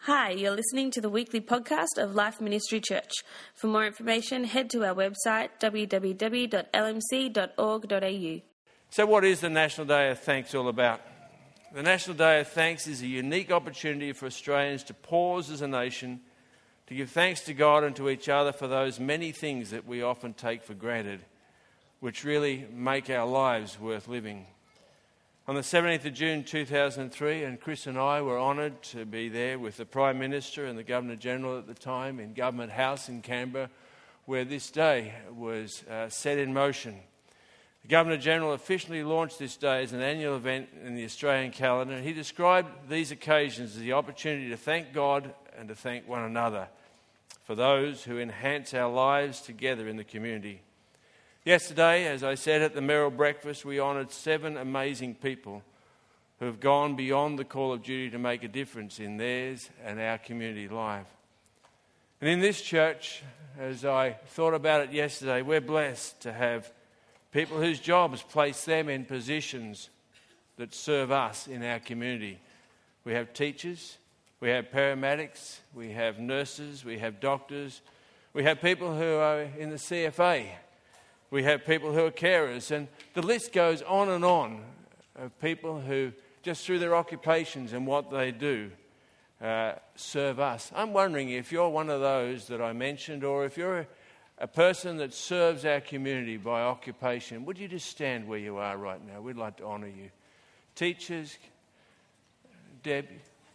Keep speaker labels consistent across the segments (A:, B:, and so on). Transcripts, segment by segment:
A: Hi, you're listening to the weekly podcast of Life Ministry Church. For more information, head to our website www.lmc.org.au.
B: So what is the National Day of Thanks all about? The National Day of Thanks is a unique opportunity for Australians to pause as a nation, to give thanks to God and to each other for those many things that we often take for granted, which really make our lives worth living. On the 17th of June 2003, and Chris and I were honoured to be there with the Prime Minister and the Governor-General at the time in Government House in Canberra, where this day was set in motion. The Governor-General officially launched this day as an annual event in the Australian calendar, and he described these occasions as the opportunity to thank God and to thank one another for those who enhance our lives together in the community. Yesterday, as I said at the Merrill Breakfast, we honoured 7 amazing people who have gone beyond the call of duty to make a difference in theirs and our community life. And in this church, as I thought about it yesterday, we're blessed to have people whose jobs place them in positions that serve us in our community. We have teachers, we have paramedics, we have nurses, we have doctors, we have people who are in the CFA. We have people who are carers, and the list goes on of people who, just through their occupations and what they do, serve us. I'm wondering if you're one of those that I mentioned, or if you're a person that serves our community by occupation, would you just stand where you are right now? We'd like to honour you. Teachers, Deb,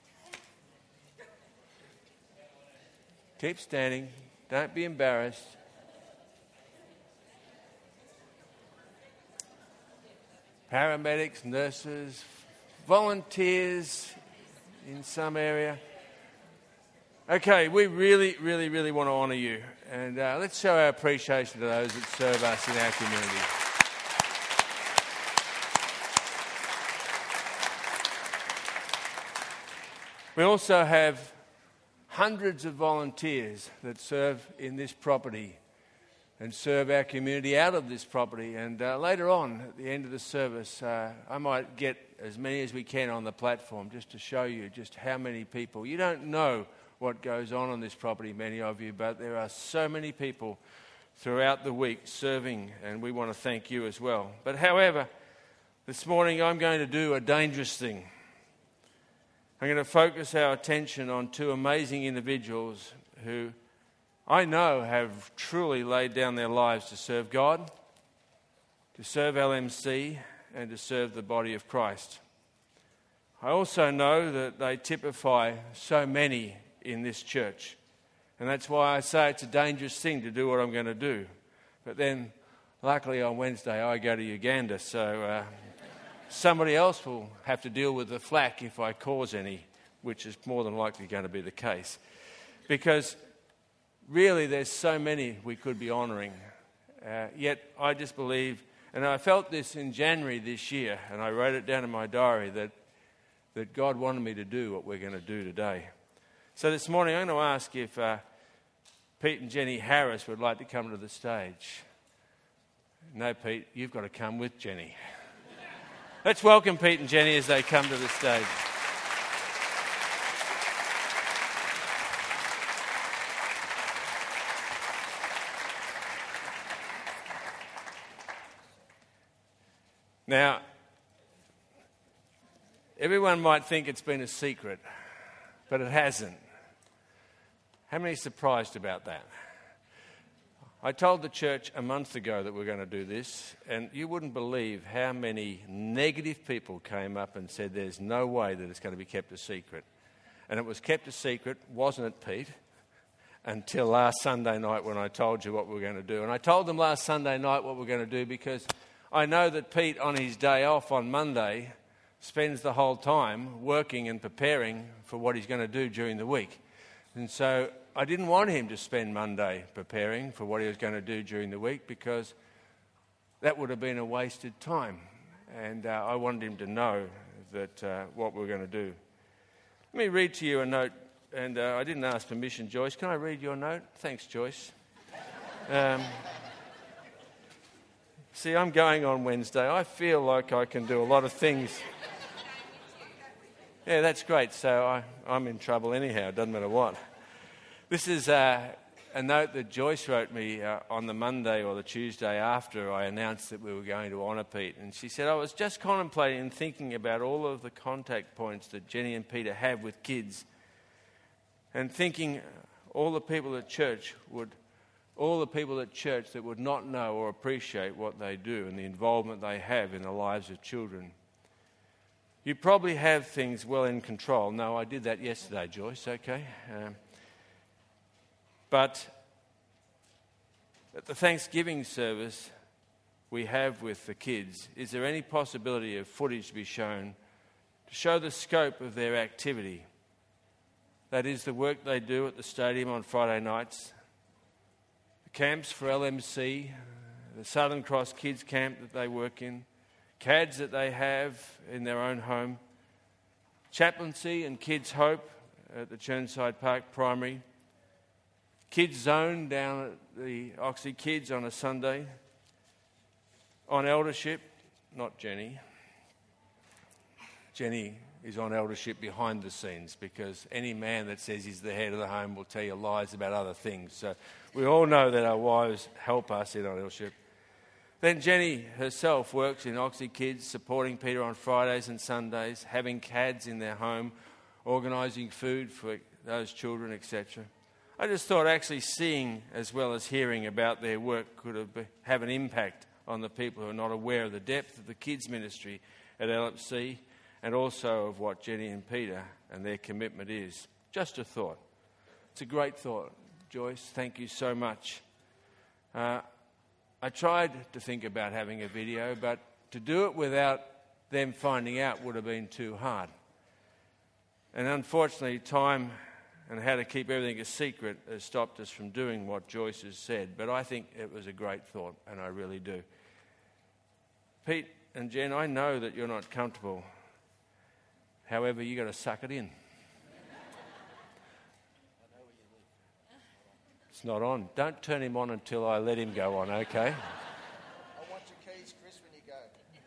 B: keep standing. Don't be embarrassed. Paramedics, nurses, volunteers in some area. Okay, we really want to honour you. And let's show our appreciation to those that serve us in our community. We also have hundreds of volunteers that serve in this property and serve our community out of this property. And later on, at the end of the service, I might get as many as we can on the platform just to show you just how many people. You don't know what goes on this property, many of you, but there are so many people throughout the week serving, and we want to thank you as well. But however, this morning I'm going to do a dangerous thing. I'm going to focus our attention on 2 amazing individuals who I know have truly laid down their lives to serve God, to serve LMC, and to serve the body of Christ. I also know that they typify so many in this church, and that's why I say it's a dangerous thing to do what I'm going to do. But then, luckily on Wednesday, I go to Uganda, so somebody else will have to deal with the flack if I cause any, which is more than likely going to be the case. Because really, there's so many we could be honouring. Yet I just believe, and I felt this in January this year, and I wrote it down in my diary, that God wanted me to do what we're going to do today. So this morning I'm going to ask if Pete and Jenny Harris would like to come to the stage. No, Pete, you've got to come with Jenny. Let's welcome Pete and Jenny as they come to the stage. Now, everyone might think it's been a secret, but it hasn't. How many are surprised about that? I told the church a month ago that we're going to do this, and you wouldn't believe how many negative people came up and said there's no way that it's going to be kept a secret. And it was kept a secret, wasn't it, Pete? Until last Sunday night when I told you what we were going to do. And I told them last Sunday night what we're going to do because I know that Pete, on his day off on Monday, spends the whole time working and preparing for what he's going to do during the week. And so I didn't want him to spend Monday preparing for what he was going to do during the week because that would have been a wasted time. And I wanted him to know that what we're going to do. Let me read to you a note. And I didn't ask permission, Joyce. Can I read your note? Thanks, Joyce. See, I'm going on Wednesday. I feel like I can do a lot of things. Yeah, that's great. So I'm in trouble anyhow. It doesn't matter what. This is a note that Joyce wrote me on the Monday or the Tuesday after I announced that we were going to honour Pete. And she said, I was just contemplating and thinking about all of the contact points that Jenny and Peter have with kids, and thinking all the people at church that would not know or appreciate what they do and the involvement they have in the lives of children. You probably have things well in control. No, I did that yesterday, Joyce, okay? But at the Thanksgiving service we have with the kids, is there any possibility of footage to be shown to show the scope of their activity? That is, the work they do at the stadium on Friday nights, the camps for LMC, the Southern Cross Kids Camp that they work in, CADs that they have in their own home, chaplaincy and Kids Hope at the Churnside Park Primary, Kids Zone down at the Oxley Kids on a Sunday, on eldership, not Jenny. Jenny is on eldership behind the scenes, because any man that says he's the head of the home will tell you lies about other things. So we all know that our wives help us in on eldership. Then Jenny herself works in Oxley Kids, supporting Peter on Fridays and Sundays, having CADs in their home, organising food for those children, etc. I just thought actually seeing as well as hearing about their work could have an impact on the people who are not aware of the depth of the kids' ministry at LFC, and also of what Jenny and Peter and their commitment is. Just a thought. It's a great thought, Joyce. Thank you so much. I tried to think about having a video, but to do it without them finding out would have been too hard. And unfortunately, time and how to keep everything a secret has stopped us from doing what Joyce has said. But I think it was a great thought, and I really do. Pete and Jen, I know that you're not comfortable. However, you've got to suck it in. It's not on. Don't turn him on until I let him go on, okay?
C: I want your keys, Chris, when you go.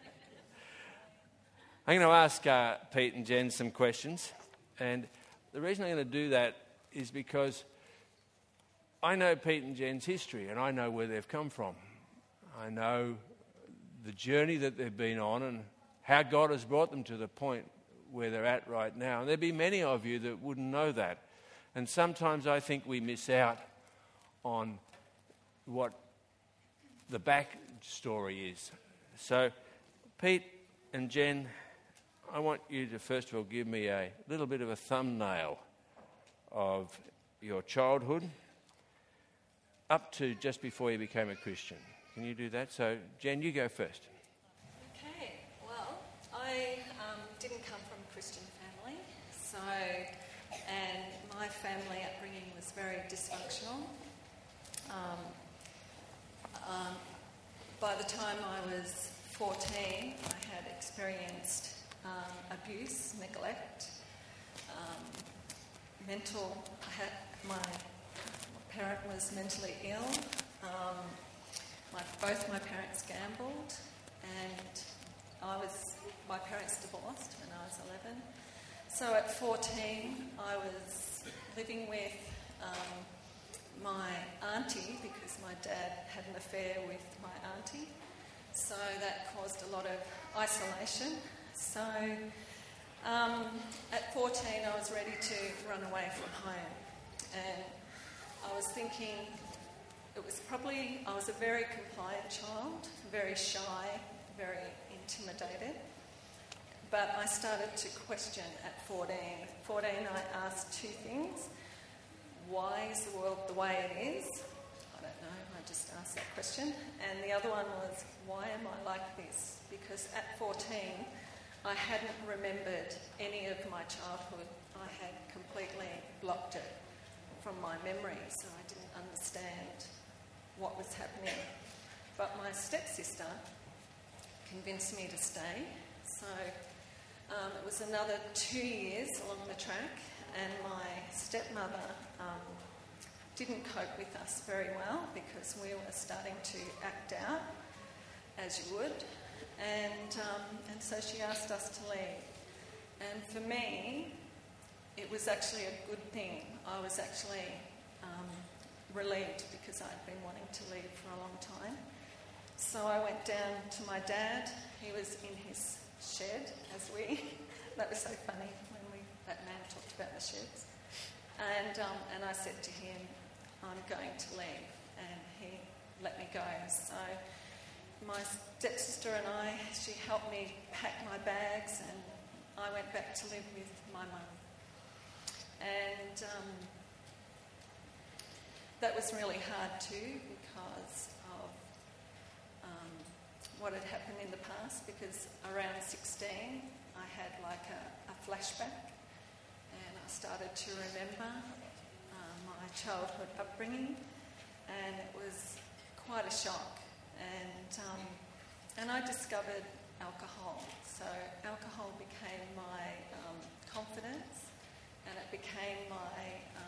B: I'm going to ask Pete and Jen some questions. And the reason I'm going to do that is because I know Pete and Jen's history, and I know where they've come from. I know the journey that they've been on and how God has brought them to the point where they're at right now. And there'll be many of you that wouldn't know that. And sometimes I think we miss out on what the back story is. So, Pete and Jen, I want you to first of all give me a little bit of a thumbnail of your childhood up to just before you became a Christian. Can you do that? So, Jen, you go first.
D: Okay, well, I didn't come from a Christian family, and my family upbringing was very dysfunctional. By the time I was 14, I had experienced abuse, neglect, my parent was mentally ill. Both my parents gambled, and my parents divorced when I was 11. So at 14, I was living with my auntie, because my dad had an affair with my auntie. So that caused a lot of isolation. So at 14, I was ready to run away from home. And I was thinking, I was a very compliant child, very shy, very intimidated. But I started to question at 14. At 14, I asked two things. Why is the world the way it is? I don't know, I just asked that question. And the other one was, why am I like this? Because at 14, I hadn't remembered any of my childhood. I had completely blocked it from my memory, so I didn't understand what was happening. But my stepsister convinced me to stay. So it was another 2 years along the track, and my stepmother didn't cope with us very well, because we were starting to act out, as you would, and so she asked us to leave. And for me, it was actually a good thing. I was actually relieved because I'd been wanting to leave for a long time. So I went down to my dad. He was in his shed that was so funny when that man talked about the sheds. And I said to him, I'm going to leave. And he let me go. So my stepsister and she helped me pack my bags, and I went back to live with my mum. And that was really hard too because of what had happened in the past, because around 16 I had like a flashback, and I started to remember my childhood upbringing, and it was quite a shock. And I discovered alcohol. So alcohol became my confidence, and it became my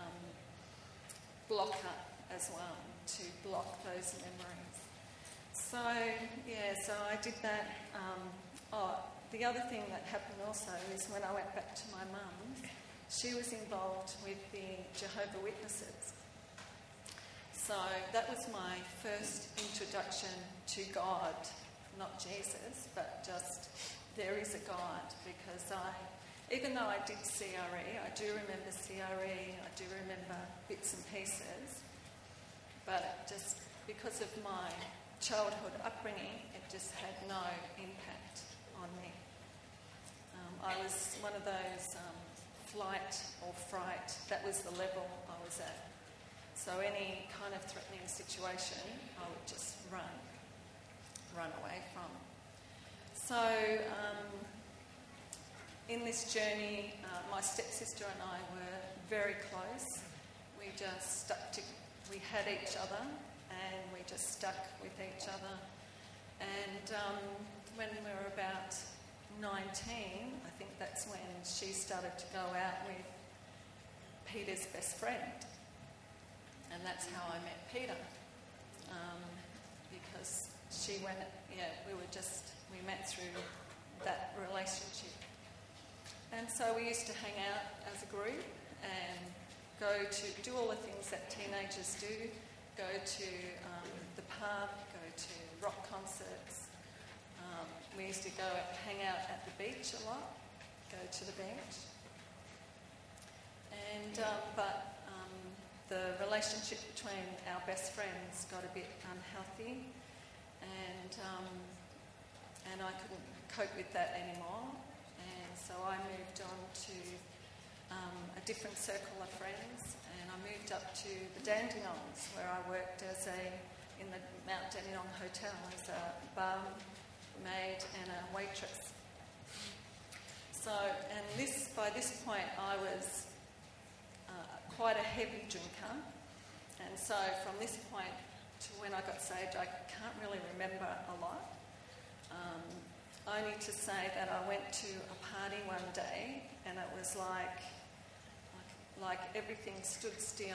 D: blocker as well, to block those memories. So I did that. The other thing that happened also is when I went back to my mum, she was involved with the Jehovah's Witnesses. So that was my first introduction to God, not Jesus, but just there is a God, because even though I did CRE, I do remember CRE, I do remember bits and pieces, but just because of my childhood upbringing, it just had no impact on me. I was one of those flight or fright, that was the level I was at. So any kind of threatening situation, I would just run away from. So in this journey, my stepsister and I were very close. We just we had each other, and we just stuck with each other. And when we were about 19, I think that's when she started to go out with Peter's best friend. And that's how I met Peter. Because we met through that relationship. And so we used to hang out as a group and go to do all the things that teenagers do, go to the pub, go to rock concerts. We used to go hang out at the beach a lot, go to the beach. And but the relationship between our best friends got a bit unhealthy, and I couldn't cope with that anymore. And so I moved on to a different circle of friends, and I moved up to the Dandenongs, where I worked in the Mount Dandenong Hotel as a barmaid and a waitress. So, by this point I was quite a heavy drinker, and so from this point to when I got saved, I can't really remember a lot. Only to say that I went to a party one day, and it was like everything stood still,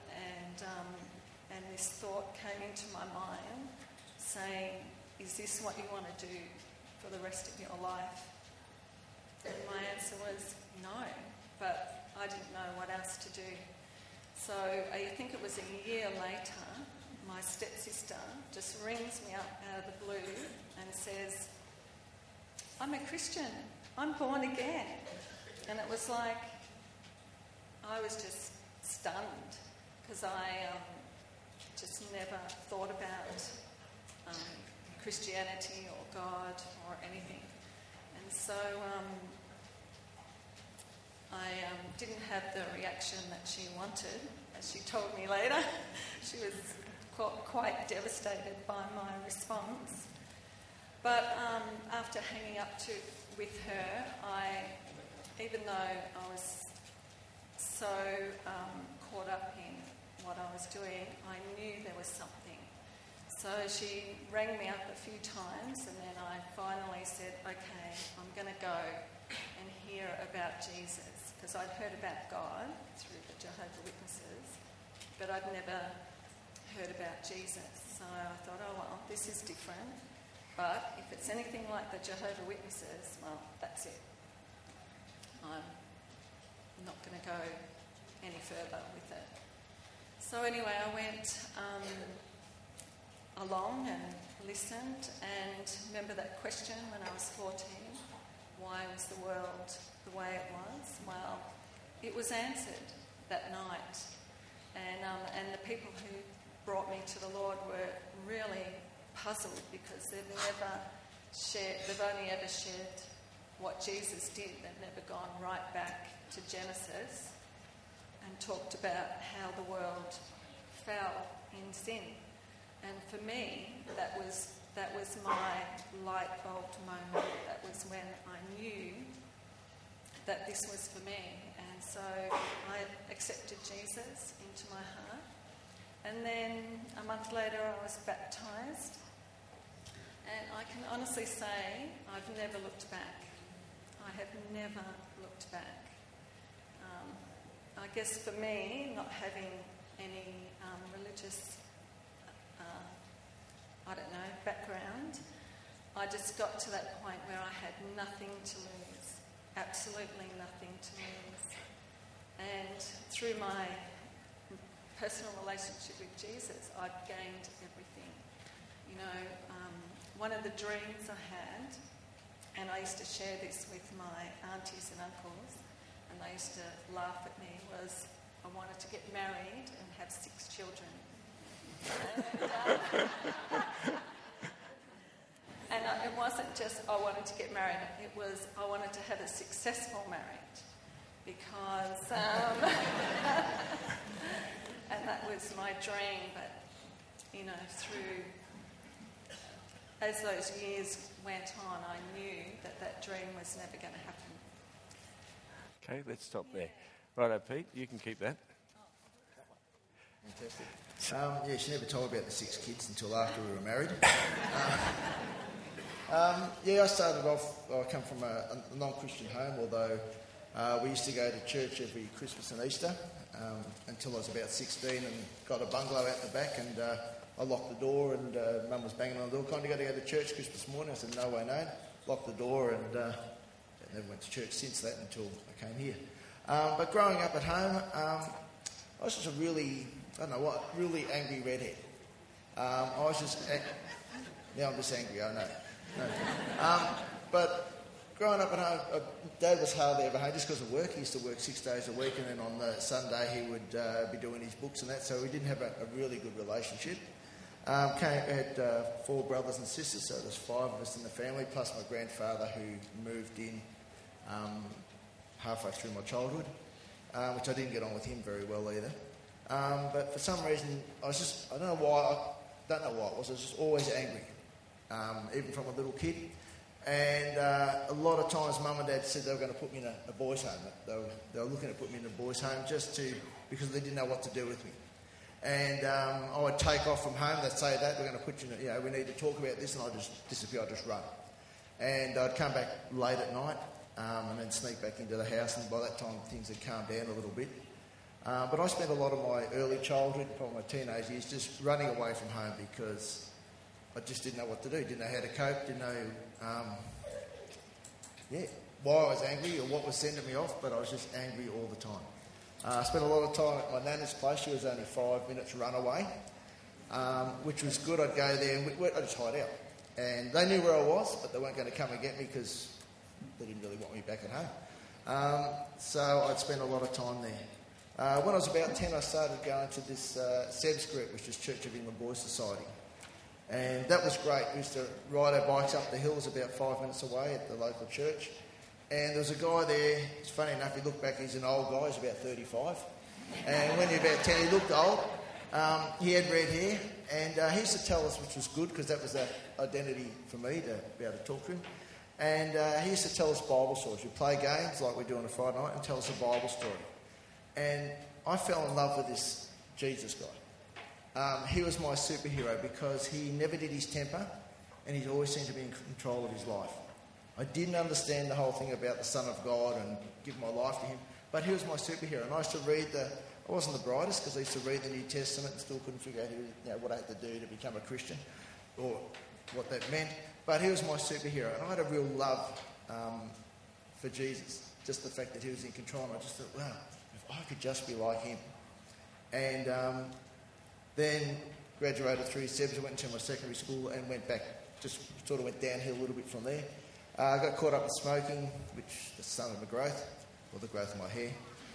D: and this thought came into my mind, saying, "Is this what you want to do for the rest of your life?" And my answer was no, but I didn't know what else to do. So I think it was a year later, my stepsister just rings me up out of the blue and says, "I'm a Christian, I'm born again." And it was like, I was just stunned, because I just never thought about Christianity or God or anything. And so I didn't have the reaction that she wanted, as she told me later. She was quite devastated by my response. But after hanging up with her, even though I was so caught up in what I was doing, I knew there was something. So she rang me up a few times, and then I finally said, "Okay, I'm going to go and hear about Jesus," because I'd heard about God through the Jehovah's Witnesses, but I'd never heard about Jesus. So I thought, oh well, this is different, but if it's anything like the Jehovah's Witnesses, well, that's it. I'm not going to go any further with it. So anyway, I went along and listened, and remember that question when I was 14, why was the world the way it was? Well, it was answered that night, and the people who brought me to the Lord were really puzzled because they've only ever shared what Jesus did. They've never gone right back to Genesis and talked about how the world fell in sin. And for me, that was my light bulb moment. That was when I knew that this was for me. And so I accepted Jesus into my heart. And then a month later I was baptised. And I can honestly say I've never looked back. I have never looked back. I guess for me, not having any religious background, I just got to that point where I had nothing to lose, absolutely nothing to lose. And through my personal relationship with Jesus, I've gained everything. You know, one of the dreams I had, and I used to share this with my aunties and uncles, and they used to laugh at me, was I wanted to get married and have 6 children. And it wasn't just I wanted to get married, it was I wanted to have a successful marriage, because and that was my dream. But you know, as those years went on, I knew that dream was never going to happen.
B: Okay, let's stop there. Righto, Pete, you can keep that.
C: Fantastic. She never told me about the 6 kids until after we were married. I started off, I come from a non-Christian home, although we used to go to church every Christmas and Easter until I was about 16 and got a bungalow out the back, and I locked the door, and Mum was banging on the door, kind of got to go to church Christmas morning. I said, no way, no. Locked the door, and never went to church since that until I came here. But growing up at home, I was just a really angry redhead. I was just... now I'm just angry, I know. No. But growing up at home, Dad was hardly ever home just because of work. He used to work 6 days a week, and then on the Sunday he would be doing his books and that, so we didn't have a really good relationship. Had 4 brothers and sisters, so there's 5 of us in the family, plus my grandfather who moved in halfway through my childhood, which I didn't get on with him very well either. But for some reason, I don't know why it was, I was just always angry, even from a little kid. And a lot of times Mum and Dad said they were going to put me in a boys' home. They were looking at putting me in a boys' home because they didn't know what to do with me. And I would take off from home. They'd say that, we're going to put you in we need to talk about this, and I'd just disappear, I'd just run. And I'd come back late at night and then sneak back into the house, and by that time things had calmed down a little bit. But I spent a lot of my early childhood, probably my teenage years, just running away from home because I just didn't know what to do, didn't know how to cope, didn't know why I was angry or what was sending me off, but I was just angry all the time. I spent a lot of time at my nana's place. She was only 5 minutes run away, which was good. I'd go there and I'd just hide out. And they knew where I was, but they weren't going to come and get me because they didn't really want me back at home. So I'd spend a lot of time there. When I was about 10, I started going to this SEBS group, which is Church of England Boys Society. And that was great. We used to ride our bikes up the hills about 5 minutes away at the local church. And there was a guy there, it's funny enough, he looked back, he's an old guy, he's about 35. And when he was about 10, he looked old. He had red hair, and he used to tell us, which was good, because that was the identity for me, to be able to talk to him. And he used to tell us Bible stories. We'd play games like we do on a Friday night and tell us a Bible story. And I fell in love with this Jesus guy. He was my superhero because he never did his temper, and he always seemed to be in control of his life. I didn't understand the whole thing about the Son of God and give my life to him, but he was my superhero. And I used to read I wasn't the brightest because I used to read the New Testament and still couldn't figure out what I had to do to become a Christian or what that meant. But he was my superhero, and I had a real love for Jesus. just the fact that he was in control. And I just thought, wow, if I could just be like him. And then graduated through SEBS, went into my secondary school and went back, just sort of went downhill a little bit from there. I got caught up with smoking, which the son of my growth, or the growth of my hair.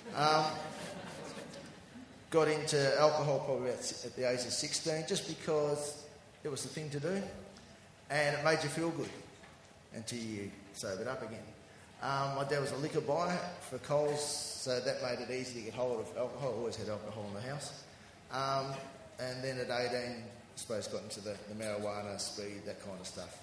C: Got into alcohol probably at the age of 16, just because it was the thing to do, and it made you feel good until you sobered up again. My dad was a liquor buyer for Coles, so that made it easy to get hold of alcohol. I always had alcohol in the house. And then at 18, I suppose got into the marijuana, speed, that kind of stuff,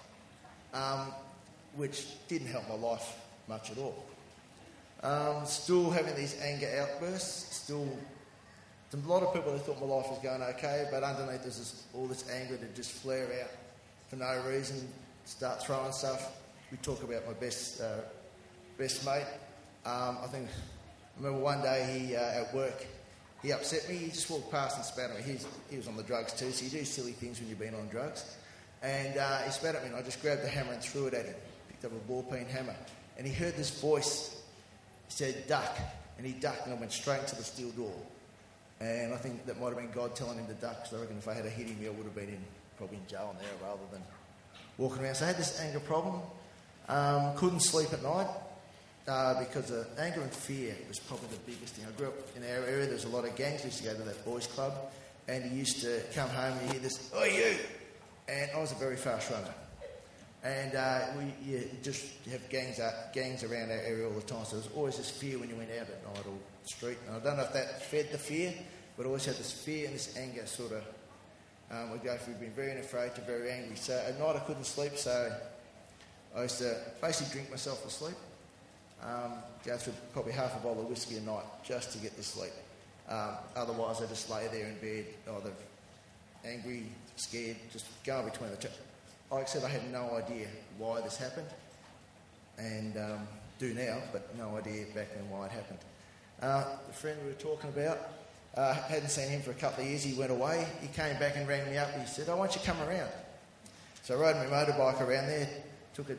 C: which didn't help my life much at all. Still having these anger outbursts, a lot of people who thought my life was going okay, but underneath there's all this anger to just flare out for no reason, start throwing stuff. We talk about my best mate. I remember one day he at work, he upset me. He just walked past and spat at me. He was on the drugs too, so you do silly things when you've been on drugs. And he spat at me, and I just grabbed the hammer and threw it at him. Picked up a ball-peen hammer, and he heard this voice. He said, "Duck," and he ducked, and I went straight into the steel door. And I think that might have been God telling him to duck, because I reckon if I had hit him, I would have been probably in jail now rather than walking around. So I had this anger problem. Couldn't sleep at night because of anger and fear was probably the biggest thing. I grew up in our area. There was a lot of gangs. We used to go to that boys' club, and he used to come home and you hear this, "Oi, you!" And I was a very fast runner. And you have gangs around our area all the time, so there was always this fear when you went out at night or the street. And I don't know if that fed the fear, but I always had this fear and this anger sort of would go from being very afraid to very angry. So at night I couldn't sleep, so I used to basically drink myself to sleep, go through probably half a bottle of whiskey a night just to get to sleep. Otherwise I just lay there in bed, either angry, scared, just going between the two. Like I said, I had no idea why this happened, and do now, but no idea back then why it happened. The friend we were talking about, hadn't seen him for a couple of years. He went away. He came back and rang me up. He said, "Oh, why don't you come around?" So I rode my motorbike around there, took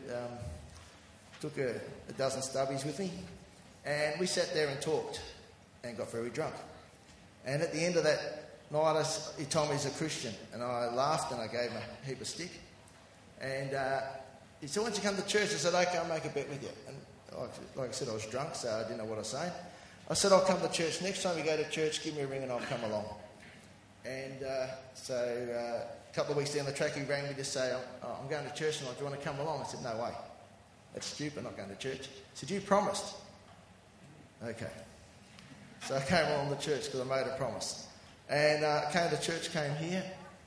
C: a dozen stubbies with me, and we sat there and talked and got very drunk. And at the end of that night, he told me he's a Christian, and I laughed and I gave him a heap of stick. And he said, "Why don't you come to church?" I said, "Okay, I'll make a bet with you." And like I said, I was drunk, so I didn't know what I was saying. I said, "I'll come to church. Next time you go to church, give me a ring and I'll come along." And so a couple of weeks down the track, he rang me to say, "I'm going to church tonight. Do you want to come along?" I said, "No way. That's stupid, not going to church." He said, "You promised." Okay. So I came along to church because I made a promise. And came to church, came here.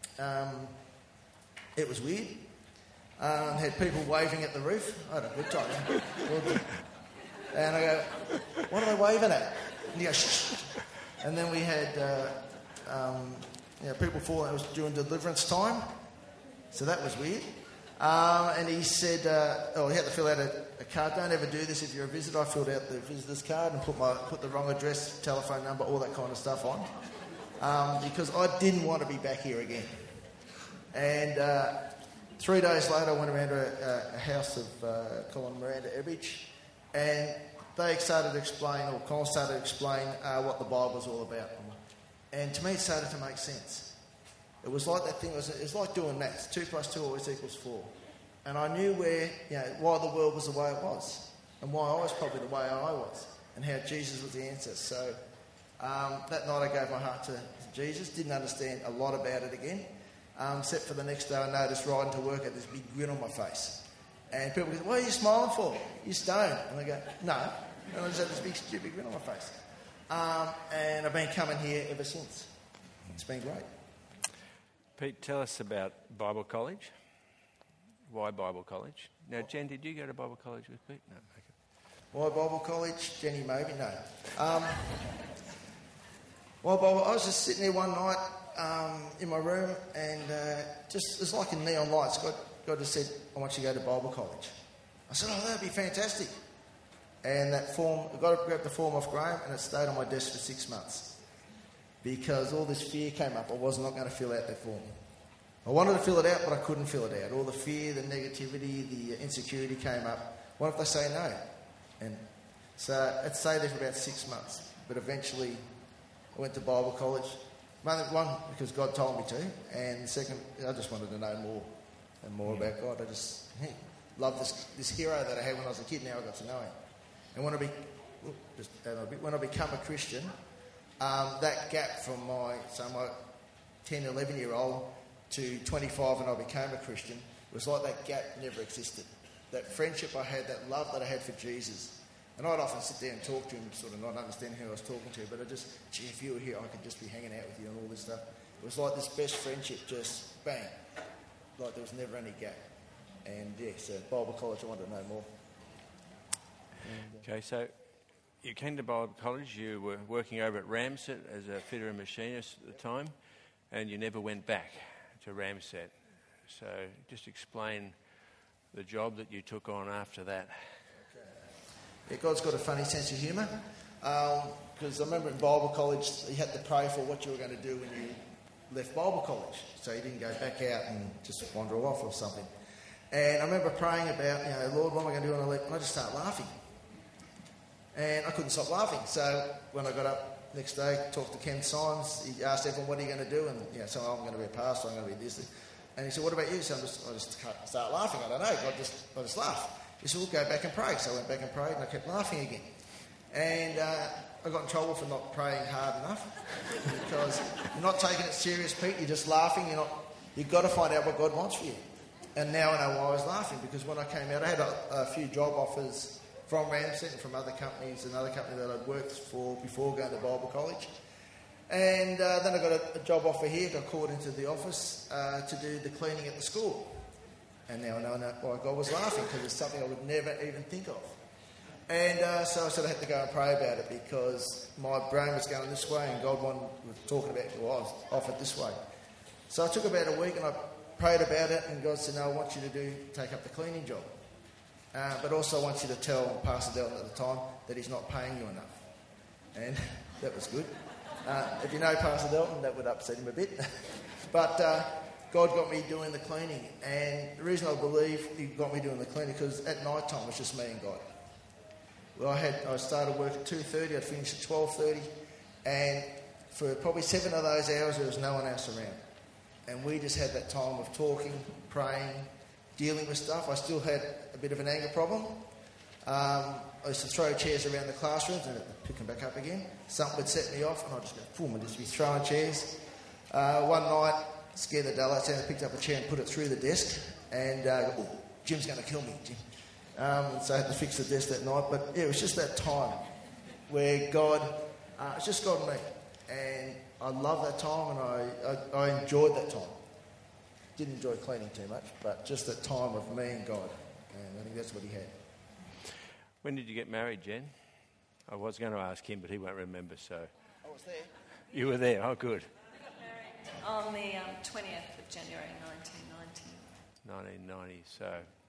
C: It was weird. Had people waving at the roof. I had a good time. And I go, "What are they waving at?" And he goes, "Shh." And then we had people falling. It was during deliverance time. So that was weird. And he said, he had to fill out a card. Don't ever do this if you're a visitor. I filled out the visitor's card and put the wrong address, telephone number, all that kind of stuff on. Because I didn't want to be back here again. And 3 days later, I went around to a house of Colin and Miranda Ebbridge, and Colin started to explain what the Bible was all about. And to me, it started to make sense. It was like that thing. It's like doing maths. 2 + 2 always equals 4. And I knew why the world was the way it was, and why I was probably the way I was, and how Jesus was the answer. So that night, I gave my heart to Jesus. Didn't understand a lot about it again. Except for the next day, I noticed riding to work, I had this big grin on my face. And people go, "What are you smiling for? You're stoned." And I go, "No." And I just had this big stupid grin on my face. And I've been coming here ever since. It's been great.
B: Pete, tell us about Bible College. Why Bible College? Now, Jen, did you go to Bible College with Pete? No. Okay.
C: Why Bible College? Jenny, maybe? No. Why Bible? I was just sitting there one night in my room, and it's like in neon lights. God just said, "I want you to go to Bible College." I said, "Oh, that'd be fantastic." And that form, I grabbed the form off Graham, and it stayed on my desk for 6 months. Because all this fear came up. I was not going to fill out that form. I wanted to fill it out, but I couldn't fill it out. All the fear, the negativity, the insecurity came up. What if they say no? And So I'd stayed there for about 6 months, but eventually I went to Bible college. One, because God told me to, and second, I just wanted to know more and more about God. I just loved this hero that I had when I was a kid. Now I got to know him. And when I become a Christian, that gap from my 10, 11-year-old to 25 when I became a Christian was like that gap never existed. That friendship I had, that love that I had for Jesus. And I'd often sit there and talk to him, sort of not understanding who I was talking to, but if you were here, I could just be hanging out with you and all this stuff. It was like this best friendship, just bang, like there was never any gap. And so Bible college, I wanted to know more.
B: Okay, so you came to Bible college, you were working over at Ramsett as a fitter and machinist at the time, and you never went back to Ramsett. So just explain the job that you took on after that.
C: Yeah, God's got a funny sense of humour, because I remember in Bible college you had to pray for what you were going to do when you left Bible college, so you didn't go back out and just wander off or something. And I remember praying about, Lord, what am I going to do when I leave? And I just started laughing. And I couldn't stop laughing. So when I got up next day, talked to Ken Symes, he asked everyone, what are you going to do? And, so I'm going to be a pastor, I'm going to be this. And he said, what about you? So I just started laughing. I don't know, I just laughed. He said, well, go back and pray. So I went back and prayed, and I kept laughing again. And I got in trouble for not praying hard enough, because you're not taking it serious, Pete. You're just laughing. You've got to find out what God wants for you. And now I know why I was laughing, because when I came out, I had a few job offers from Ramsett and from other companies, another company that I'd worked for before going to Bible college. And then I got a job offer here, got called into the office to do the cleaning at the school. And now I know why God was laughing, because it's something I would never even think of. And so I sort of had to go and pray about it, because my brain was going this way and God was talking about, I was offered this way. So I took about a week and I prayed about it, and God said, no, I want you to take up the cleaning job. But also I want you to tell Pastor Delton at the time that he's not paying you enough. And that was good. If you know Pastor Delton, that would upset him a bit. But God got me doing the cleaning. And the reason I believe he got me doing the cleaning, because at night time it was just me and God. Well, I started work at 2:30, I'd finish at 12:30. And for probably 7 of those hours, there was no one else around. And we just had that time of talking, praying, dealing with stuff. I still had a bit of an anger problem. I used to throw chairs around the classrooms and pick them back up again. Something would set me off, and I'd just go, boom, and just be throwing chairs. One night, scared the daylights out, I picked up a chair and put it through the desk, and Jim's going to kill me, Jim. So I had to fix the desk that night. But yeah, it was just that time where God, it's just God and me. And I love that time, and I enjoyed that time. Didn't enjoy cleaning too much, but just that time of me and God. And I think that's what he had.
B: When did you get married, Jen? I was going to ask him, but he won't remember, so...
C: I was there.
B: You were there, oh good.
D: We got married on the 20th of January 1990.
B: 1990, so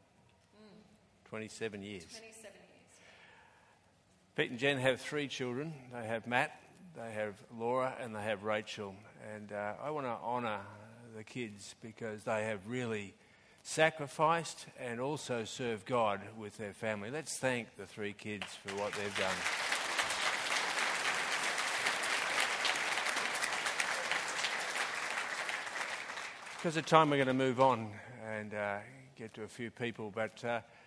B: 27 years.
D: 27 years.
B: Pete and Jen have 3 children. They have Matt, they have Laura, and they have Rachel. And I want to honour the kids, because they have really sacrificed and also served God with their family. Let's thank the 3 kids for what they've done. Because of time, we're going to move on and get to a few people, but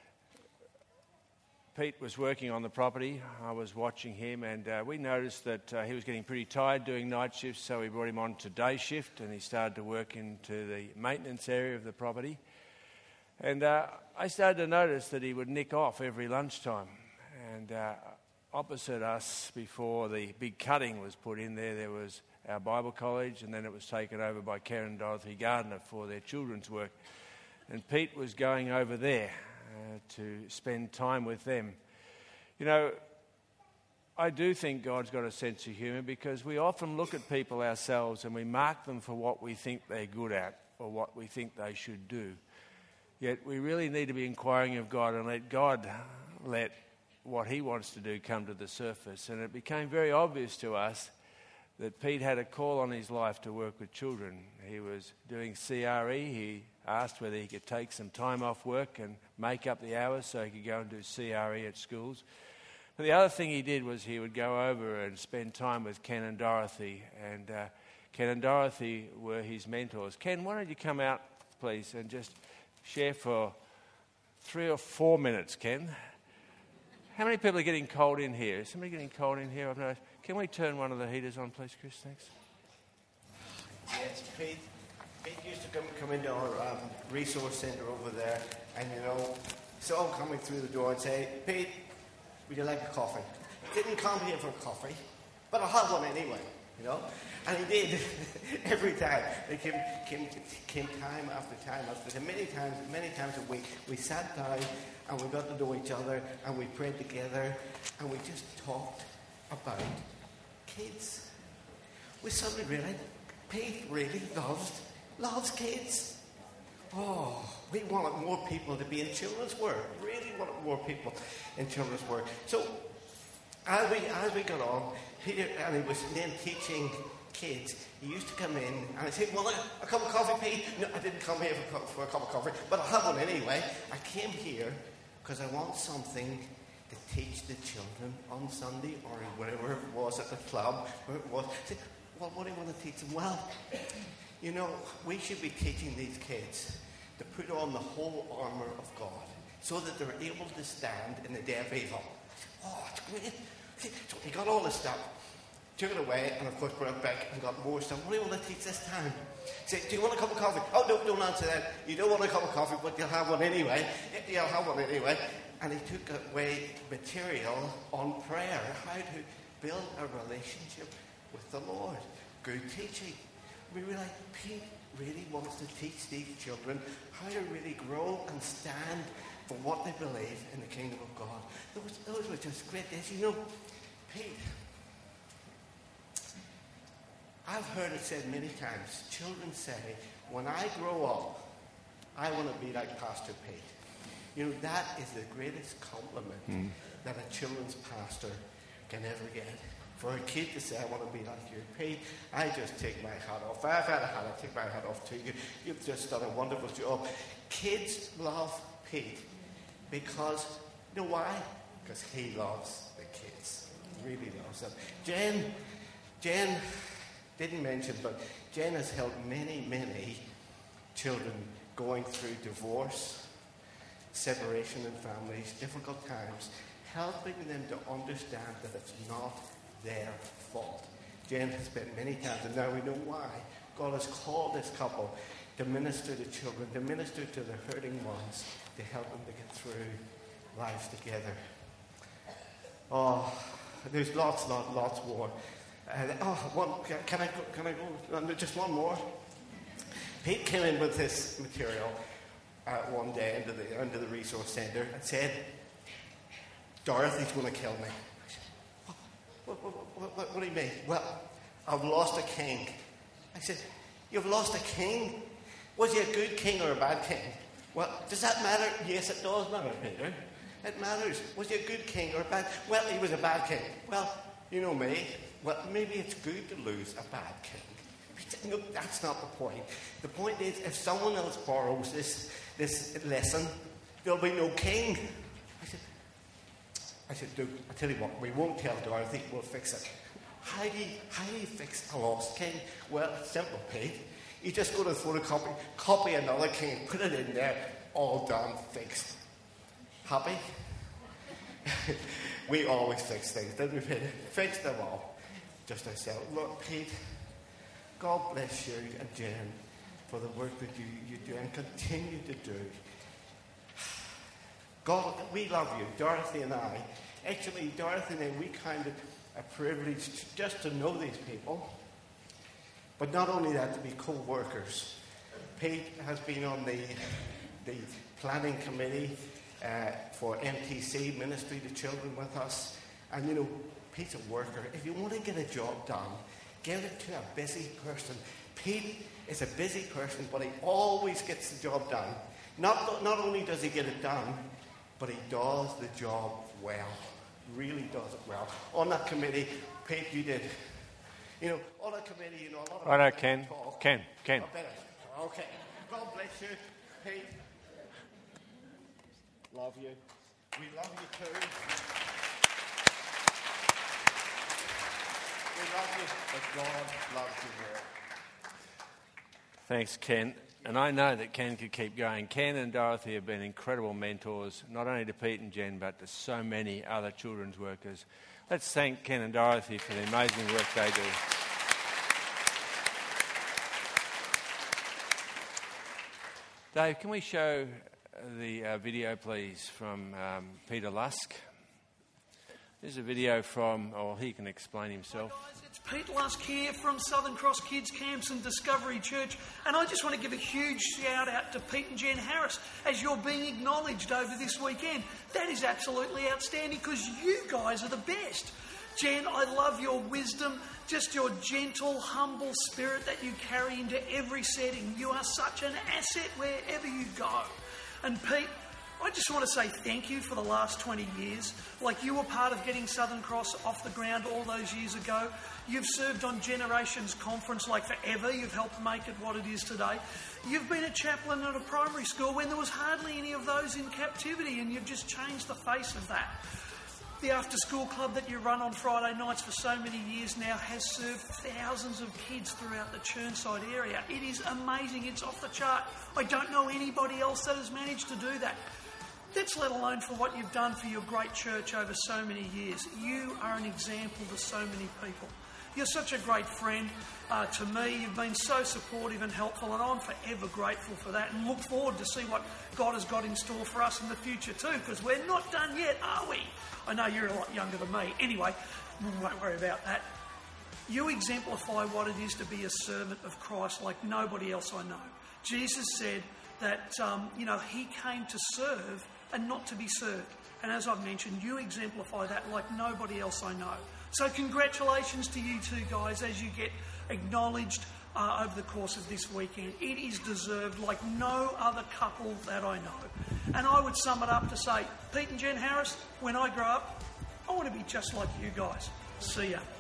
B: Pete was working on the property. I was watching him, and we noticed that he was getting pretty tired doing night shifts, so we brought him on to day shift, and he started to work into the maintenance area of the property. And I started to notice that he would nick off every lunchtime. And opposite us, before the big cutting was put in there was our Bible college, and then it was taken over by Karen and Dorothy Gardner for their children's work. And Pete was going over there to spend time with them. You know, I do think God's got a sense of humour, because we often look at people ourselves and we mark them for what we think they're good at or what we think they should do. Yet we really need to be inquiring of God and let God let what he wants to do come to the surface. And it became very obvious to us that Pete had a call on his life to work with children. He was doing CRE. He asked whether he could take some time off work and make up the hours so he could go and do CRE at schools. The other thing he did was he would go over and spend time with Ken and Dorothy, and Ken and Dorothy were his mentors. Ken, why don't you come out, please, and just share for 3 or 4 minutes, Ken. How many people are getting cold in here? Is somebody getting cold in here? I've noticed. Can we turn one of the heaters on, please, Chris? Thanks.
E: Yes, Pete used to come into our resource centre over there, and saw him coming through the door and say, "Pete, would you like a coffee?" Didn't come here for coffee, but I'll have one anyway, And he did every time. It came time after time after time. Many times a week, we sat down and we got to know each other and we prayed together and we just talked about kids. We suddenly realized Pete really loves kids. Oh, we wanted more people to be in children's work. Really wanted more people in children's work. So as we got on, Peter, and he was then teaching kids, he used to come in and I'd say, "Well, a cup of coffee, Pete?" No, I didn't come here for a cup of coffee, but I'll have one anyway. I came here because I want something to teach the children on Sunday or wherever it was at the club, where it was. I said, "Well, what do you want to teach them?" "Well, we should be teaching these kids to put on the whole armour of God so that they're able to stand in the day of evil." I said, "Oh, it's great." So he got all this stuff, took it away, and of course brought it back and got more stuff. "What do you want to teach this time?" He said, "Do you want a cup of coffee?" "Oh, no, don't answer that. You don't want a cup of coffee, but you'll have one anyway." "Yeah, I'll have one anyway." And he took away material on prayer, how to build a relationship with the Lord. Good teaching. We realized Pete really wants to teach these children how to really grow and stand for what they believe in the kingdom of God. Those were just great days. Pete, I've heard it said many times, children say, "When I grow up, I want to be like Pastor Pete." That is the greatest compliment that a children's pastor can ever get. For a kid to say, "I want to be like you, Pete," I just take my hat off. I've had a hat, I take my hat off to you. You've just done a wonderful job. Kids love Pete because, why? Because he loves the kids. He really loves them. Jen didn't mention, but Jen has helped many children going through divorce, separation in families, difficult times, helping them to understand that it's not their fault. Jen has spent many times, and now we know why. God has called this couple to minister to children, to minister to the hurting ones, to help them to get through life together. Oh, there's lots more. Can I go? Just one more. Pete came in with this material one day into the resource centre and said, "Dorothy's going to kill me." What do you mean? "Well, I've lost a king." I said, "You've lost a king? Was he a good king or a bad king?" "Well, does that matter?" "Yes, it does matter, Peter. It matters. Was he a good king or a bad?" "Well, he was a bad king." "Well, you know me. Well, maybe it's good to lose a bad king." No, that's not the point. The point is, if someone else borrows this lesson, there'll be no king. I said, "Dude, I tell you what, we won't tell Dorothy, we'll fix it." How do you fix a lost king? Well, it's simple, Pete. You just go to the photocopy, copy another king, put it in there, all done, fixed. Happy? We always fix things, don't we, Pete? Fix them all. Just ourselves. Look, Pete, God bless you and Jen for the work that you do and continue to do. God, we love you, Dorothy and I. Actually, Dorothy and I, we kind of a privilege just to know these people. But not only that, to be co-workers. Pete has been on the planning committee for MTC, Ministry to Children, with us. And Pete's a worker. If you want to get a job done, give it to a busy person. Pete is a busy person, but he always gets the job done. Not only does he get it done, but he does the job well. Really does it well. On that committee, Pete, you did. On that committee, a lot of...
B: Right, Ken. Ken.
E: Okay. God bless you, Pete. Love you. We love you too. We love you, but God loves you more.
B: Thanks, Ken. And I know that Ken could keep going. Ken and Dorothy have been incredible mentors, not only to Pete and Jen, but to so many other children's workers. Let's thank Ken and Dorothy for the amazing work they do. Dave, can we show the video, please, from Peter Lusk? There's a video from, he can explain himself.
F: Hi guys, it's Pete Lusk here from Southern Cross Kids Camps and Discovery Church, and I just want to give a huge shout out to Pete and Jen Harris as you're being acknowledged over this weekend. That is absolutely outstanding because you guys are the best. Jen, I love your wisdom, just your gentle, humble spirit that you carry into every setting. You are such an asset wherever you go. And Pete, I just want to say thank you for the last 20 years. Like, you were part of getting Southern Cross off the ground all those years ago. You've served on Generations Conference like forever. You've helped make it what it is today. You've been a chaplain at a primary school when there was hardly any of those in captivity, and you've just changed the face of that. The after-school club that you run on Friday nights for so many years now has served thousands of kids throughout the Chirnside area. It is amazing. It's off the chart. I don't know anybody else that has managed to do that. That's let alone for what you've done for your great church over so many years. You are an example to so many people. You're such a great friend to me. You've been so supportive and helpful, and I'm forever grateful for that and look forward to see what God has got in store for us in the future too, because we're not done yet, are we? I know you're a lot younger than me. Anyway, we won't worry about that. You exemplify what it is to be a servant of Christ like nobody else I know. Jesus said that, he came to serve and not to be served. And as I've mentioned, you exemplify that like nobody else I know. So congratulations to you two guys as you get acknowledged over the course of this weekend. It is deserved like no other couple that I know. And I would sum it up to say, Pete and Jen Harris, when I grow up, I want to be just like you guys. See ya.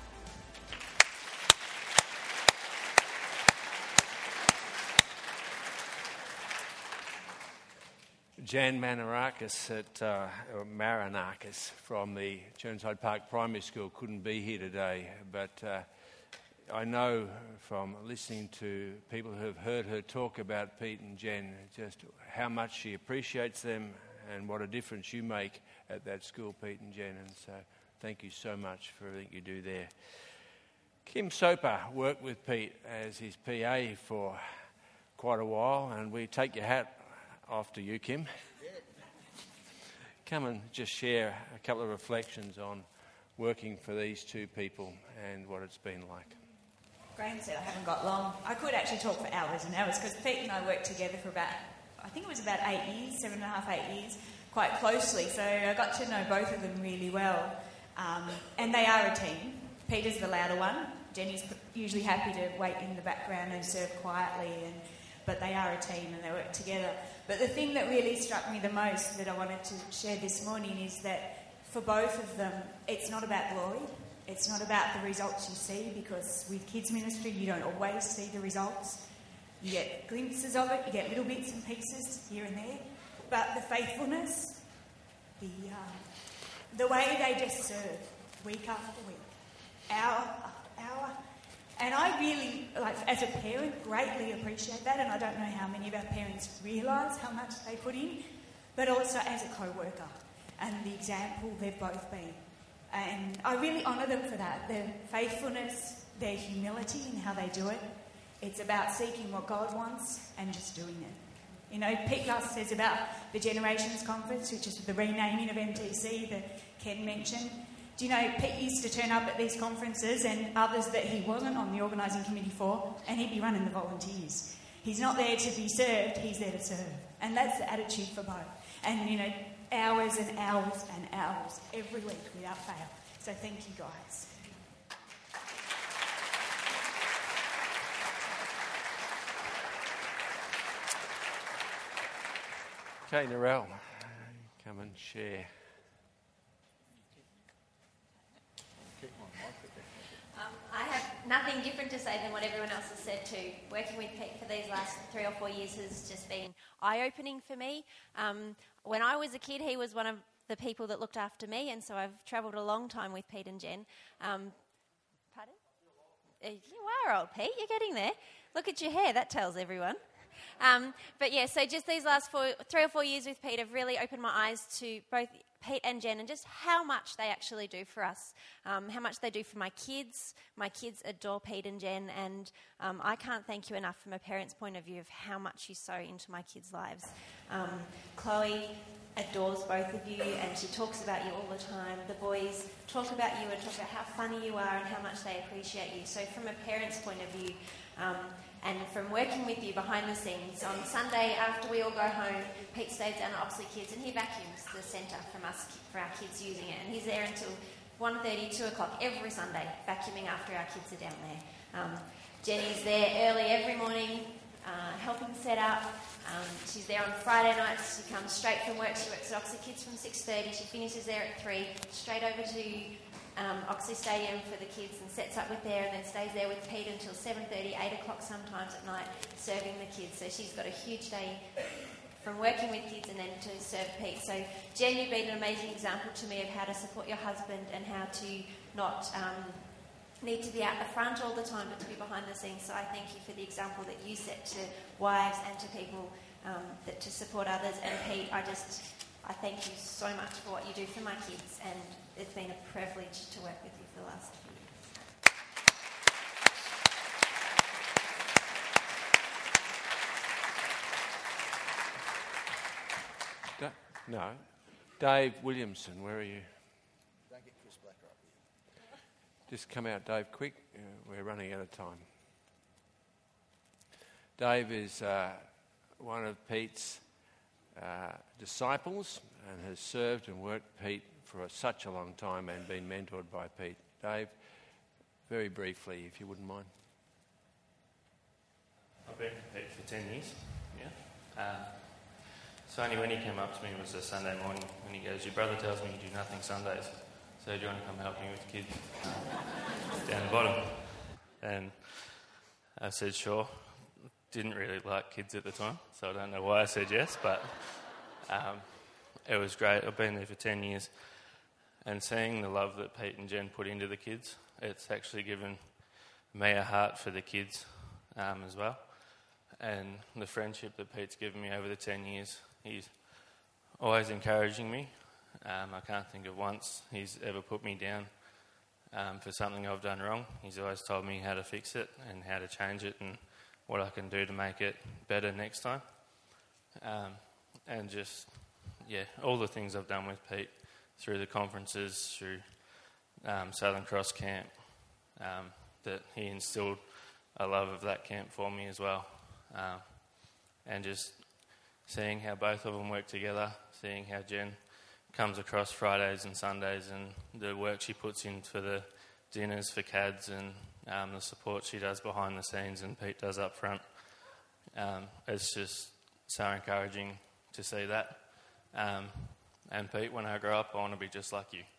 B: Jan Marinakis from the Chirnside Park Primary School couldn't be here today, but I know from listening to people who have heard her talk about Pete and Jen just how much she appreciates them and what a difference you make at that school, Pete and Jen, and so thank you so much for everything you do there. Kim Soper worked with Pete as his PA for quite a while, and we take your hat off to you, Kim. Come and just share a couple of reflections on working for these two people and what it's been like.
G: Graham said I haven't got long. I could actually talk for hours and hours because Pete and I worked together for about 8 years, 7.5, 8 years, quite closely. So I got to know both of them really well. And they are a team. Peter's the louder one. Jenny's usually happy to wait in the background and serve quietly, but they are a team and they work together. But the thing that really struck me the most that I wanted to share this morning is that for both of them, it's not about glory. It's not about the results you see, because with kids ministry, you don't always see the results. You get glimpses of it, you get little bits and pieces here and there. But the faithfulness, the way they just serve week after week, hour after hour. And I really, as a parent, greatly appreciate that, and I don't know how many of our parents realise how much they put in, but also as a co-worker and the example they've both been. And I really honour them for that, their faithfulness, their humility in how they do it. It's about seeking what God wants and just doing it. You know, Pete Lusk says about the Generations Conference, which is the renaming of MTC that Ken mentioned. Do you know, Pete used to turn up at these conferences and others that he wasn't on the organising committee for, and he'd be running the volunteers. He's not there to be served, he's there to serve. And that's the attitude for both. And, you know, hours and hours and hours every week without fail. So thank you, guys.
B: Okay, Narelle, come and share.
H: I have nothing different to say than what everyone else has said too. Working with Pete for these last 3 or 4 years has just been eye-opening for me. When I was a kid, he was one of the people that looked after me, and so I've travelled a long time with Pete and Jen. Pardon You are old, Pete. You're getting there. Look at your hair. That tells everyone. But yeah, so just these last 3 or 4 years with Pete have really opened my eyes to both Pete and Jen and just how much they actually do for us, how much they do for my kids. My kids adore Pete and Jen, and I can't thank you enough from a parent's point of view of how much you sow into my kids' lives. Chloe adores both of you, and she talks about you all the time. The boys talk about you and talk about how funny you are and how much they appreciate you. So from a parent's point of view, and from working with you behind the scenes, on Sunday after we all go home, Pete stays down at Oxley Kids and he vacuums the centre for our kids using it. And he's there until 1:30, 2 o'clock every Sunday, vacuuming after our kids are down there. Jenny's there early every morning, helping set up. She's there on Friday nights. She comes straight from work. She works at Oxley Kids from 6:30. She finishes there at 3, straight over to Oxley Stadium for the kids and sets up with there and then stays there with Pete until 7:30, 8 o'clock sometimes at night, serving the kids. So she's got a huge day from working with kids and then to serve Pete. So Jen, you've been an amazing example to me of how to support your husband and how to not need to be out the front all the time but to be behind the scenes. So I thank you for the example that you set to wives and to people that to support others. And Pete, I thank you so much for what you do for my kids, and it's been a privilege to work with you for the last few years.
B: No. Dave Williamson, where are you?
C: Don't get Chris Blacker up here.
B: Just come out, Dave, quick. We're running out of time. Dave is one of Pete's disciples and has served and worked Pete for such a long time and been mentored by Pete. Dave, very briefly, if you wouldn't mind.
I: I've been with Pete for 10 years, so only when he came up to me was a Sunday morning when he goes, your brother tells me you do nothing Sundays, so do you want to come help me with kids down the bottom? And I said sure. Didn't really like kids at the time, so I don't know why I said yes, but it was great. I've been there for 10 years, and seeing the love that Pete and Jen put into the kids, it's actually given me a heart for the kids as well. And the friendship that Pete's given me over the 10 years, he's always encouraging me. I can't think of once he's ever put me down for something I've done wrong. He's always told me how to fix it and how to change it and what I can do to make it better next time. And just, all the things I've done with Pete through the conferences, through Southern Cross Camp, that he instilled a love of that camp for me as well. And just seeing how both of them work together, seeing how Jen comes across Fridays and Sundays and the work she puts in for the dinners for CADS and the support she does behind the scenes and Pete does up front. It's just so encouraging to see that. And Pete, when I grow up, I want to be just like you.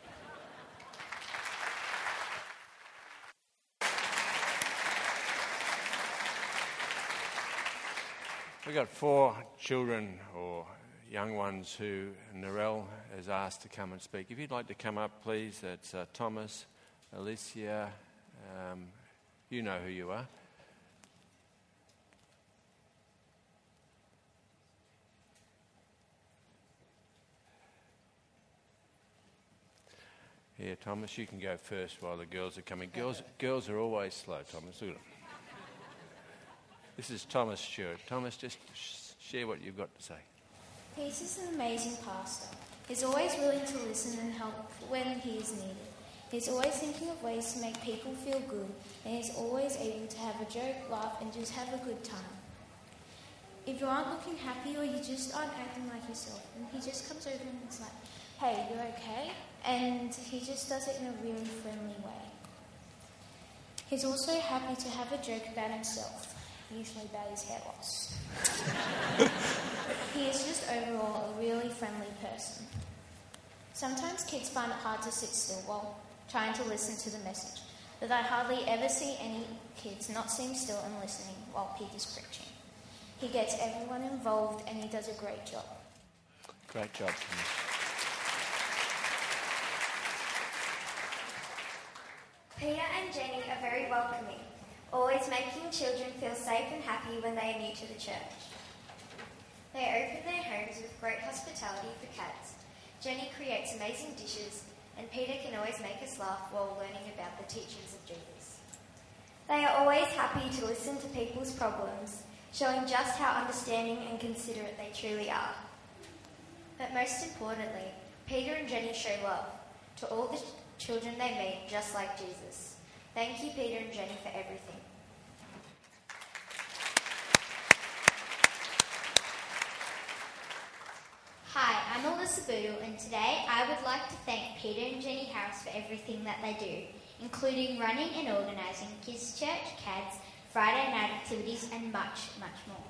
B: We've got 4 children or young ones who Narelle has asked to come and speak. If you'd like to come up, please. That's Thomas, Alicia, you know who you are. Yeah, Thomas, you can go first while the girls are coming. Girls are always slow, Thomas. Look at them. This is Thomas Stewart. Thomas, just share what you've got to say.
J: Pete is an amazing pastor. He's always willing to listen and help when he is needed. He's always thinking of ways to make people feel good, and he's always able to have a joke, laugh, and just have a good time. If you aren't looking happy or you just aren't acting like yourself, and he just comes over and is like, hey, you okay? And he just does it in a really friendly way. He's also happy to have a joke about himself, usually about his hair loss. He is just overall a really friendly person. Sometimes kids find it hard to sit still while trying to listen to the message, but I hardly ever see any kids not sitting still and listening while Pete is preaching. He gets everyone involved and he does a great job.
B: Great job.
K: Peter and Jenny are very welcoming, always making children feel safe and happy when they are new to the church. They open their homes with great hospitality for cats. Jenny creates amazing dishes, and Peter can always make us laugh while learning about the teachings of Jesus. They are always happy to listen to people's problems, showing just how understanding and considerate they truly are. But most importantly, Peter and Jenny show love to all the children they meet, just like Jesus. Thank you, Peter and Jenny, for everything.
L: Hi, I'm Alyssa Boodle, and today I would like to thank Peter and Jenny Harris for everything that they do, including running and organising Kids Church, CADS, Friday night activities, and much, much more.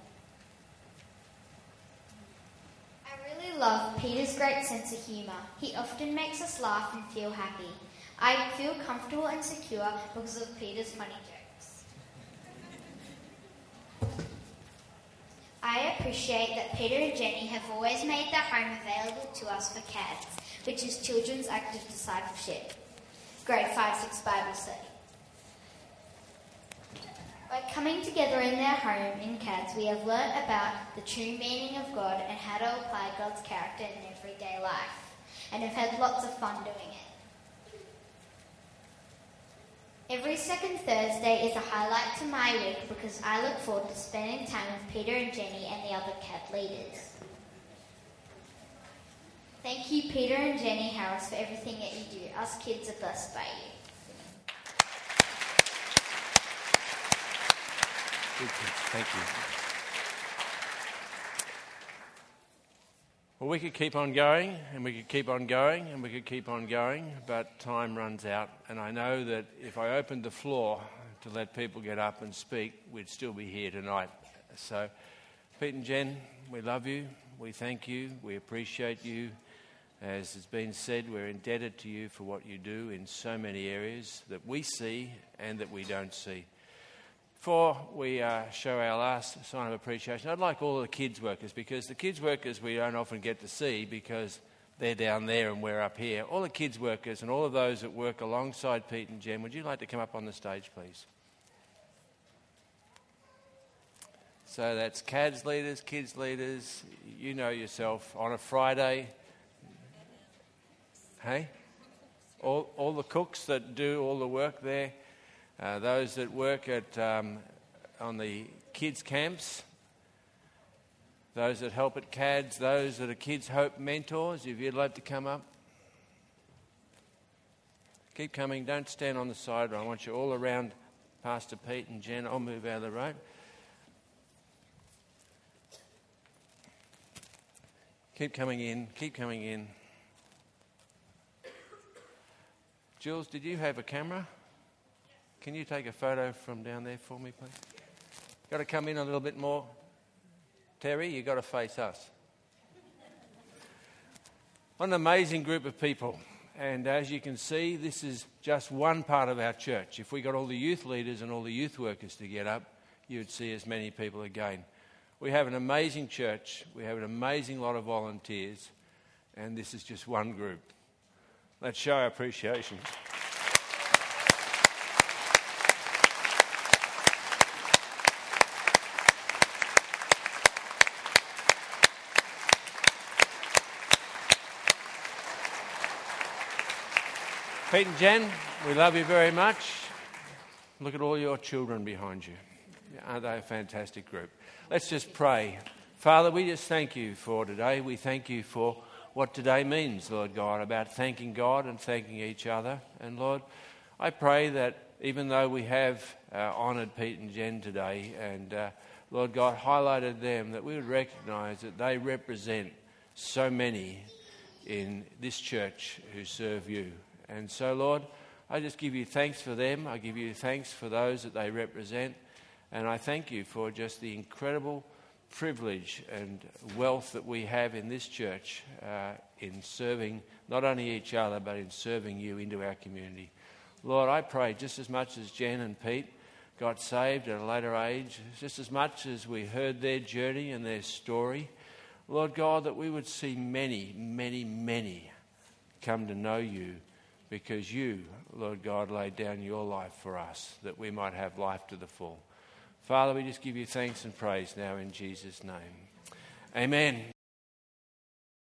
L: I really love Peter's great sense of humour. He often makes us laugh and feel happy. I feel comfortable and secure because of Peter's funny jokes. I appreciate that Peter and Jenny have always made their home available to us for CADS, which is Children's Active Discipleship, Grade 5-6 Bible Study. By coming together in their home in CADS, we have learnt about the true meaning of God and how to apply God's character in everyday life, and have had lots of fun doing it. Every second Thursday is a highlight to my week because I look forward to spending time with Peter and Jenny and the other CAD leaders. Thank you, Peter and Jenny Harris, for everything that you do. Us kids are blessed by you.
B: Thank you. Well, we could keep on going, and we could keep on going, and we could keep on going, but time runs out. And I know that if I opened the floor to let people get up and speak, we'd still be here tonight. So, Pete and Jen, we love you, we thank you, we appreciate you. As has been said, we're indebted to you for what you do in so many areas that we see and that we don't see. Before we show our last sign of appreciation, I'd like all the kids workers, because the kids workers we don't often get to see because they're down there and we're up here. All the kids workers and all of those that work alongside Pete and Jen, would you like to come up on the stage, please? So that's CADS leaders, kids leaders, you know yourself, on a Friday. Hey? All the cooks that do all the work there. Those that work at on the kids' camps, those that help at CADS, those that are Kids Hope mentors, if you'd like to come up. Keep coming, don't stand on the side. I want you all around Pastor Pete and Jen. I'll move out of the road. Keep coming in, keep coming in. Jules, did you have a camera? Can you take a photo from down there for me, please? Got to come in a little bit more. Terry, you've got to face us. What an amazing group of people. And as you can see, this is just one part of our church. If we got all the youth leaders and all the youth workers to get up, you'd see as many people again. We have an amazing church. We have an amazing lot of volunteers. And this is just one group. Let's show our appreciation. Pete and Jen, we love you very much. Look at all your children behind you. Aren't they a fantastic group? Let's just pray. Father, we just thank you for today. We thank you for what today means, Lord God, about thanking God and thanking each other. And Lord, I pray that even though we have honoured Pete and Jen today and, Lord God, highlighted them, that we would recognise that they represent so many in this church who serve you. And so, Lord, I just give you thanks for them. I give you thanks for those that they represent. And I thank you for just the incredible privilege and wealth that we have in this church in serving not only each other, but in serving you into our community. Lord, I pray just as much as Jen and Pete got saved at a later age, just as much as we heard their journey and their story, Lord God, that we would see many, many, many come to know you because you, Lord God, laid down your life for us, that we might have life to the full. Father, we just give you thanks and praise now in Jesus' name. Amen.